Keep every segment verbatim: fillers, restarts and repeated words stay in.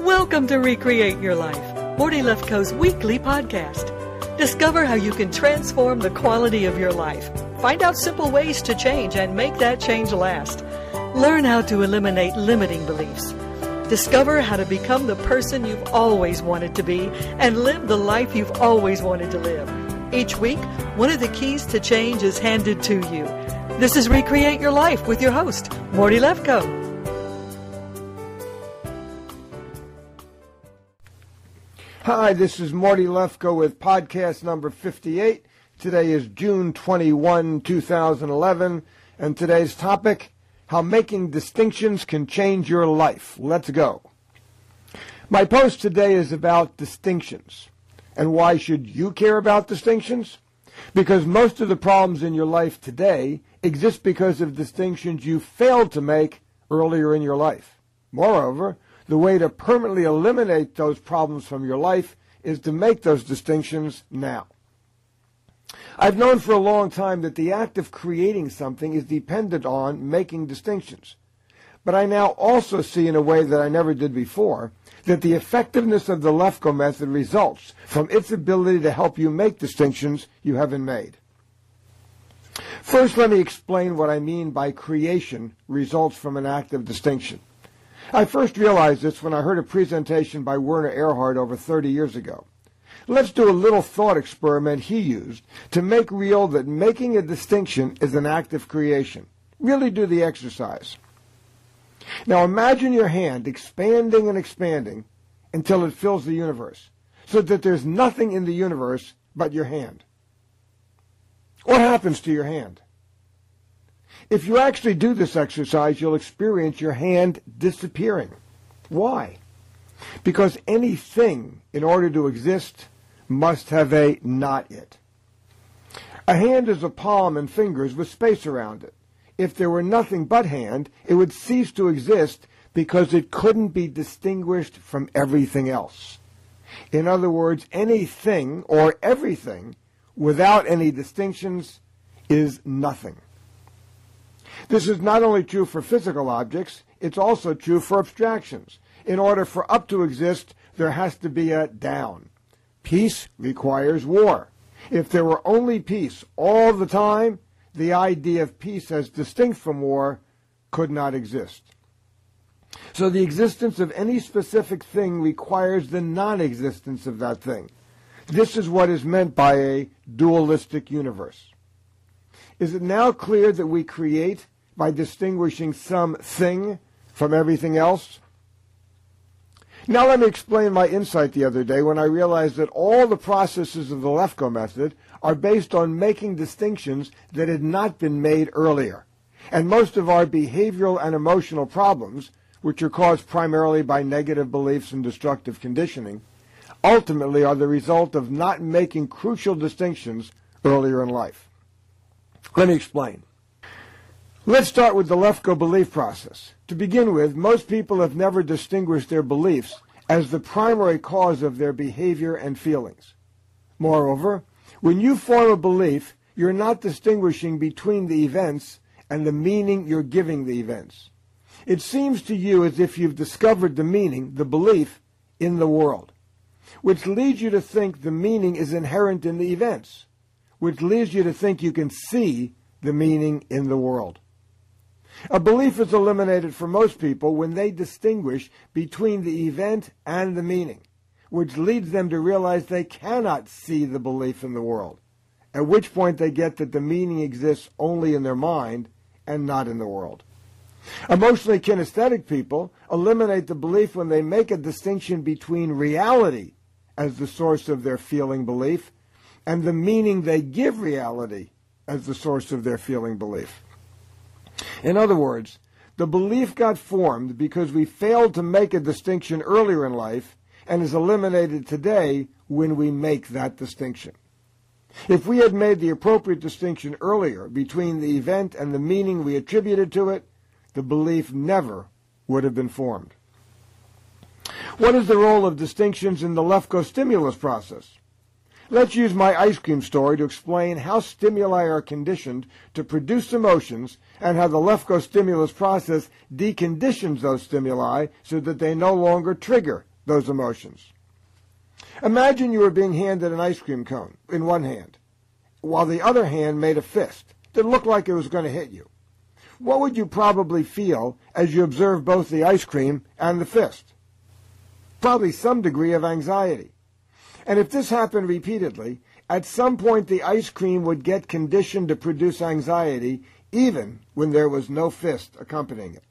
Welcome to Recreate Your Life, Morty Lefkoe's weekly podcast. Discover how you can transform the quality of your life. Find out simple ways to change and make that change last. Learn how to eliminate limiting beliefs. Discover how to become the person you've always wanted to be and live the life you've always wanted to live. Each week, one of the keys to change is handed to you. This is Recreate Your Life with your host, Morty Lefkoe. Hi, this is Morty Lefkoe with podcast number fifty-eight. Today is June twenty-first, two thousand eleven, and today's topic, how making distinctions can change your life. Let's go. My post today is about distinctions. And why should you care about distinctions? Because most of the problems in your life today exist because of distinctions you failed to make earlier in your life. Moreover, the way to permanently eliminate those problems from your life is to make those distinctions now. I've known for a long time that the act of creating something is dependent on making distinctions. But I now also see in a way that I never did before that the effectiveness of the Lefkoe method results from its ability to help you make distinctions you haven't made. First, let me explain what I mean by creation results from an act of distinction. I first realized this when I heard a presentation by Werner Erhard over thirty years ago. Let's do a little thought experiment he used to make real that making a distinction is an act of creation. Really do the exercise. Now imagine your hand expanding and expanding until it fills the universe, so that there's nothing in the universe but your hand. What happens to your hand? If you actually do this exercise, you'll experience your hand disappearing. Why? Because anything, in order to exist, must have a not it. A hand is a palm and fingers with space around it. If there were nothing but hand, it would cease to exist because it couldn't be distinguished from everything else. In other words, anything or everything without any distinctions is nothing. This is not only true for physical objects, it's also true for abstractions. In order for up to exist, there has to be a down. Peace requires war. If there were only peace all the time, the idea of peace as distinct from war could not exist. So the existence of any specific thing requires the non-existence of that thing. This is what is meant by a dualistic universe. Is it now clear that we create by distinguishing some thing from everything else? Now let me explain my insight the other day when I realized that all the processes of the Lefkoe method are based on making distinctions that had not been made earlier. And most of our behavioral and emotional problems, which are caused primarily by negative beliefs and destructive conditioning, ultimately are the result of not making crucial distinctions earlier in life. Let me explain. Let's start with the Lefkoe belief process. To begin with, most people have never distinguished their beliefs as the primary cause of their behavior and feelings. Moreover, when you form a belief, you're not distinguishing between the events and the meaning you're giving the events. It seems to you as if you've discovered the meaning, the belief, in the world, which leads you to think the meaning is inherent in the events, which leads you to think you can see the meaning in the world. A belief is eliminated for most people when they distinguish between the event and the meaning, which leads them to realize they cannot see the belief in the world, at which point they get that the meaning exists only in their mind and not in the world. Emotionally kinesthetic people eliminate the belief when they make a distinction between reality as the source of their feeling belief and the meaning they give reality as the source of their feeling belief. In other words, the belief got formed because we failed to make a distinction earlier in life and is eliminated today when we make that distinction. If we had made the appropriate distinction earlier between the event and the meaning we attributed to it, the belief never would have been formed. What is the role of distinctions in the Lefkoe stimulus process? Let's use my ice cream story to explain how stimuli are conditioned to produce emotions and how the Lefkoe stimulus process deconditions those stimuli so that they no longer trigger those emotions. Imagine you were being handed an ice cream cone in one hand, while the other hand made a fist that looked like it was going to hit you. What would you probably feel as you observed both the ice cream and the fist? Probably some degree of anxiety. And if this happened repeatedly, at some point the ice cream would get conditioned to produce anxiety even when there was no fist accompanying it.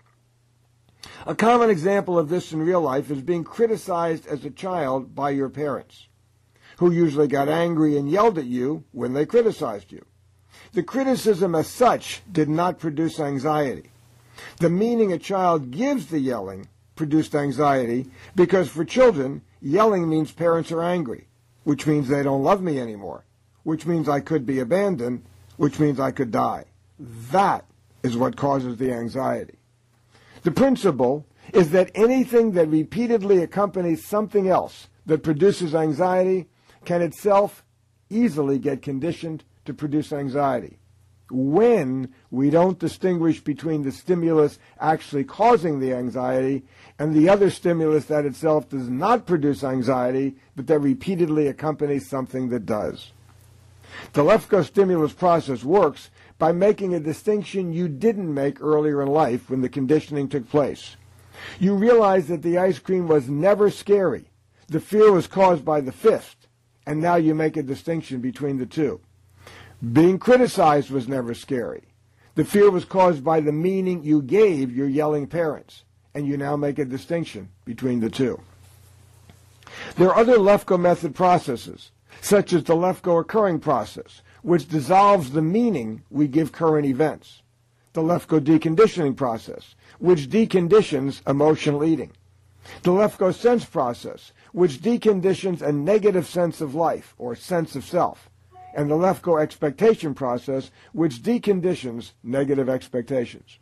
A common example of this in real life is being criticized as a child by your parents, who usually got angry and yelled at you when they criticized you. The criticism as such did not produce anxiety. The meaning a child gives the yelling produced anxiety because for children, yelling means parents are angry, which means they don't love me anymore, which means I could be abandoned, which means I could die. That is what causes the anxiety. The principle is that anything that repeatedly accompanies something else that produces anxiety can itself easily get conditioned to produce anxiety. When we don't distinguish between the stimulus actually causing the anxiety and the other stimulus that itself does not produce anxiety, but that repeatedly accompanies something that does. The Lefkoe stimulus process works by making a distinction you didn't make earlier in life when the conditioning took place. You realize that the ice cream was never scary. The fear was caused by the fist, and now you make a distinction between the two. Being criticized was never scary. The fear was caused by the meaning you gave your yelling parents, and you now make a distinction between the two. There are other Lefkoe method processes, such as the Lefkoe occurring process, which dissolves the meaning we give current events. The Lefkoe deconditioning process, which deconditions emotional eating. The Lefkoe sense process, which deconditions a negative sense of life or sense of self. And the Lefkoe expectation process, which deconditions negative expectations.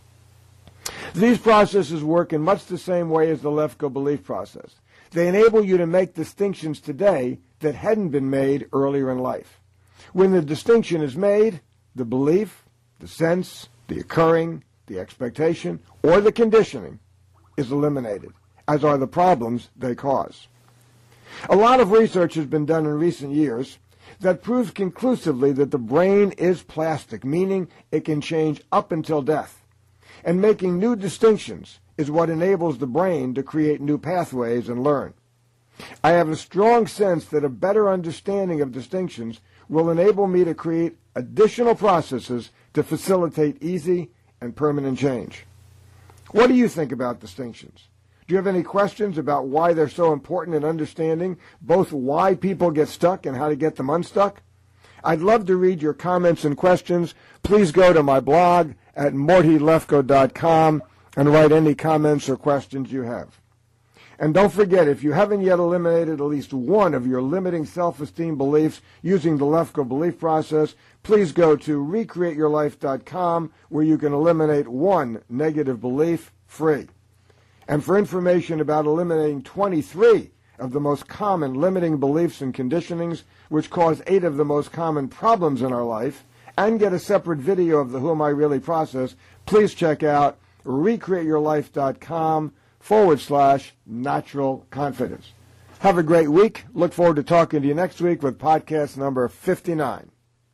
These processes work in much the same way as the Lefkoe belief process. They enable you to make distinctions today that hadn't been made earlier in life. When the distinction is made, the belief, the sense, the occurring, the expectation, or the conditioning is eliminated, as are the problems they cause. A lot of research has been done in recent years that proves conclusively that the brain is plastic, meaning it can change up until death. And making new distinctions is what enables the brain to create new pathways and learn. I have a strong sense that a better understanding of distinctions will enable me to create additional processes to facilitate easy and permanent change. What do you think about distinctions? Do you have any questions about why they're so important in understanding both why people get stuck and how to get them unstuck? I'd love to read your comments and questions. Please go to my blog at morty lefkoe dot com and write any comments or questions you have. And don't forget, if you haven't yet eliminated at least one of your limiting self-esteem beliefs using the Lefkoe belief process, please go to recreate your life dot com where you can eliminate one negative belief free. And for information about eliminating twenty-three of the most common limiting beliefs and conditionings, which cause eight of the most common problems in our life, and get a separate video of the Who Am I Really process, please check out recreate your life dot com forward slash natural confidence. Have a great week. Look forward to talking to you next week with podcast number fifty-nine.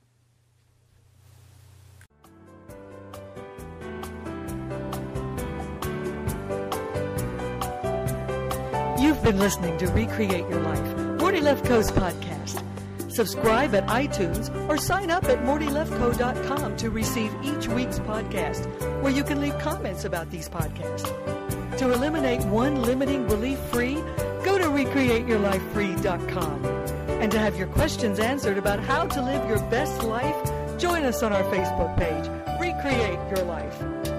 You've been listening to Recreate Your Life, Morty Lefkoe's podcast. Subscribe at iTunes or sign up at morty lefkoe dot com to receive each week's podcast, where you can leave comments about these podcasts. To eliminate one limiting belief free, go to recreate your life free dot com. And to have your questions answered about how to live your best life, join us on our Facebook page, Recreate Your Life.